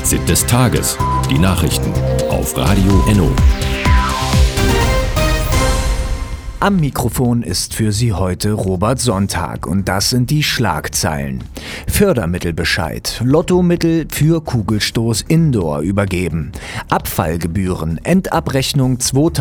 Fazit des Tages. Die Nachrichten auf Radio Enno. Am Mikrofon ist für Sie heute Robert Sonntag und das sind die Schlagzeilen. Fördermittelbescheid, Lottomittel für Kugelstoß Indoor übergeben. Abfallgebühren, Endabrechnung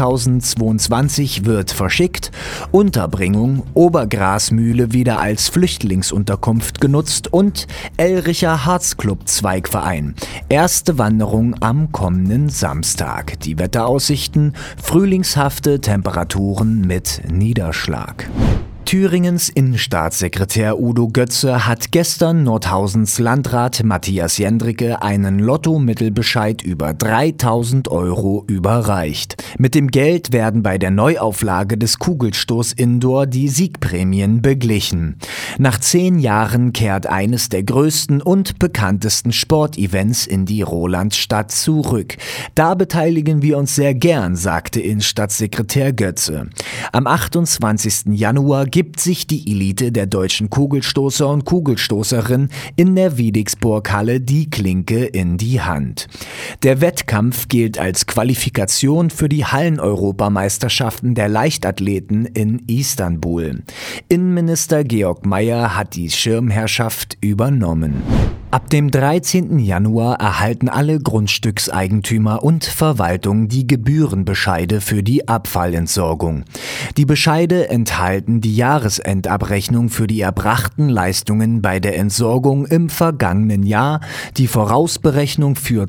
2022 wird verschickt. Unterbringung, Obergrasmühle wieder als Flüchtlingsunterkunft genutzt und Elricher Harzclub Zweigverein. Erste Wanderung am kommenden Samstag. Die Wetteraussichten, frühlingshafte Temperaturen mit Niederschlag. Thüringens Innenstaatssekretär Udo Götze hat gestern Nordhausens Landrat Matthias Jendricke einen Lottomittelbescheid über 3.000 € überreicht. Mit dem Geld werden bei der Neuauflage des Kugelstoß Indoor die Siegprämien beglichen. Nach 10 Jahren kehrt eines der größten und bekanntesten Sportevents in die Rolandstadt zurück. Da beteiligen wir uns sehr gern, sagte Innenstadtsekretär Götze. Am 28. Januar gibt sich die Elite der deutschen Kugelstoßer und Kugelstoßerin in der Wiedixburg-Halle die Klinke in die Hand. Der Wettkampf gilt als Qualifikation für die Hallen-Europameisterschaften der Leichtathleten in Istanbul. Innenminister Georg Mayer hat die Schirmherrschaft übernommen. Ab dem 13. Januar erhalten alle Grundstückseigentümer und Verwaltung die Gebührenbescheide für die Abfallentsorgung. Die Bescheide enthalten die Jahresendabrechnung für die erbrachten Leistungen bei der Entsorgung im vergangenen Jahr, die Vorausberechnung für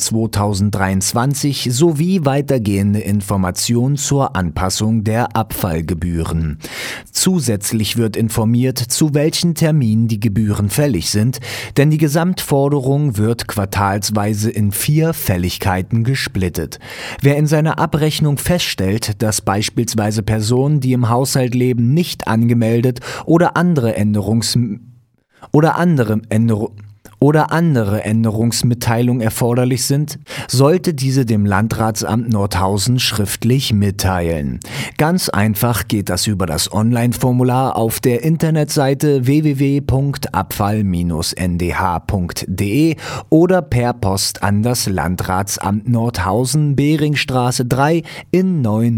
2023 sowie weitergehende Informationen zur Anpassung der Abfallgebühren. Zusätzlich wird informiert, zu welchen Terminen die Gebühren fällig sind, denn die Gesamtforderung wird quartalsweise in 4 Fälligkeiten gesplittet. Wer in seiner Abrechnung feststellt, dass beispielsweise Personen, die im Haushalt leben, nicht angemeldet oder andere Änderungsmitteilungen erforderlich sind, sollte diese dem Landratsamt Nordhausen schriftlich mitteilen. Ganz einfach geht das über das Online-Formular auf der Internetseite www.abfall-ndh.de oder per Post an das Landratsamt Nordhausen, Beringstraße 3 in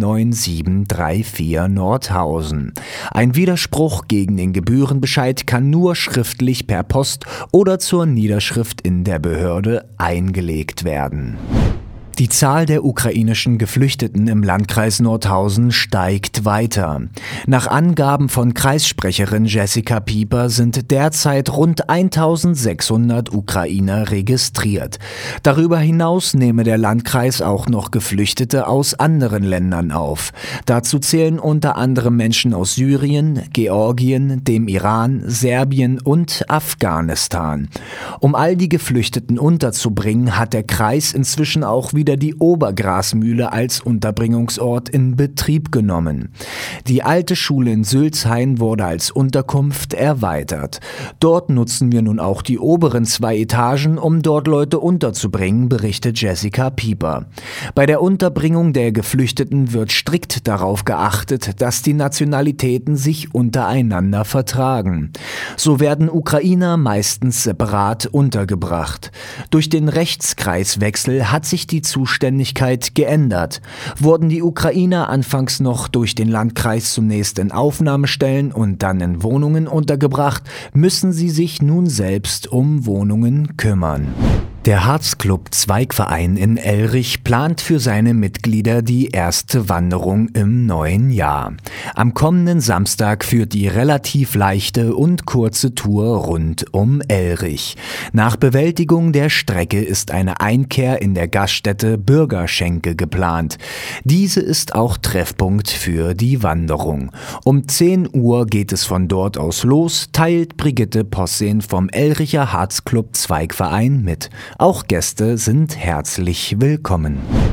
99734 Nordhausen. Ein Widerspruch gegen den Gebührenbescheid kann nur schriftlich per Post oder zur Niederschrift in der Behörde eingelegt werden. Die Zahl der ukrainischen Geflüchteten im Landkreis Nordhausen steigt weiter. Nach Angaben von Kreissprecherin Jessica Pieper sind derzeit rund 1.600 Ukrainer registriert. Darüber hinaus nehme der Landkreis auch noch Geflüchtete aus anderen Ländern auf. Dazu zählen unter anderem Menschen aus Syrien, Georgien, dem Iran, Serbien und Afghanistan. Um all die Geflüchteten unterzubringen, hat der Kreis inzwischen auch wieder die Obergrasmühle als Unterbringungsort in Betrieb genommen. Die alte Schule in Sülzhain wurde als Unterkunft erweitert. Dort nutzen wir nun auch die oberen 2 Etagen, um dort Leute unterzubringen, berichtet Jessica Pieper. Bei der Unterbringung der Geflüchteten wird strikt darauf geachtet, dass die Nationalitäten sich untereinander vertragen. So werden Ukrainer meistens separat untergebracht. Durch den Rechtskreiswechsel hat sich die Zuständigkeit geändert. Wurden die Ukrainer anfangs noch durch den Landkreis zunächst in Aufnahmestellen und dann in Wohnungen untergebracht, müssen sie sich nun selbst um Wohnungen kümmern. Der Harzclub Zweigverein in Elrich plant für seine Mitglieder die erste Wanderung im neuen Jahr. Am kommenden Samstag führt die relativ leichte und kurze Tour rund um Elrich. Nach Bewältigung der Strecke ist eine Einkehr in der Gaststätte Bürgerschenke geplant. Diese ist auch Treffpunkt für die Wanderung. Um 10 Uhr geht es von dort aus los, teilt Brigitte Possehn vom Elricher Harzclub Zweigverein mit. Auch Gäste sind herzlich willkommen.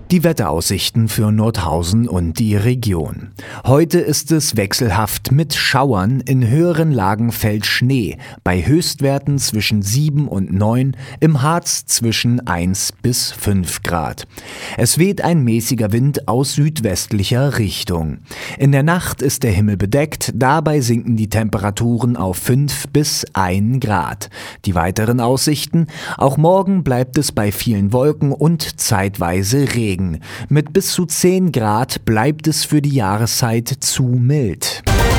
Die Wetteraussichten für Nordhausen und die Region. Heute ist es wechselhaft mit Schauern, in höheren Lagen fällt Schnee, bei Höchstwerten zwischen 7 und 9, im Harz zwischen 1 bis 5 Grad. Es weht ein mäßiger Wind aus südwestlicher Richtung. In der Nacht ist der Himmel bedeckt, dabei sinken die Temperaturen auf 5 bis 1 Grad. Die weiteren Aussichten: Auch morgen bleibt es bei vielen Wolken und zeitweise Regen. Mit bis zu 10 Grad bleibt es für die Jahreszeit zu mild.